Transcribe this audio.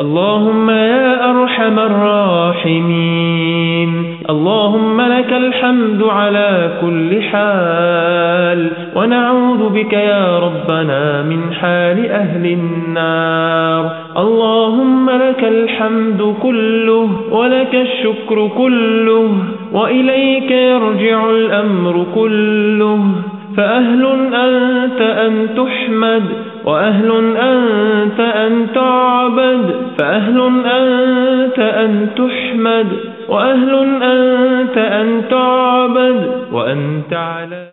اللهم يا أرحم الراحمين، اللهم لك الحمد على كل حال، ونعوذ بك يا ربنا من حال أهل النار. اللهم لك الحمد كله ولك الشكر كله، وإليك يرجع الأمر كله، فأهل أنت أن تحمد، وأهل أنت أن تعبد، فأهل أنت أن تحمد، وأهل أنت أن تعبد، وأنت على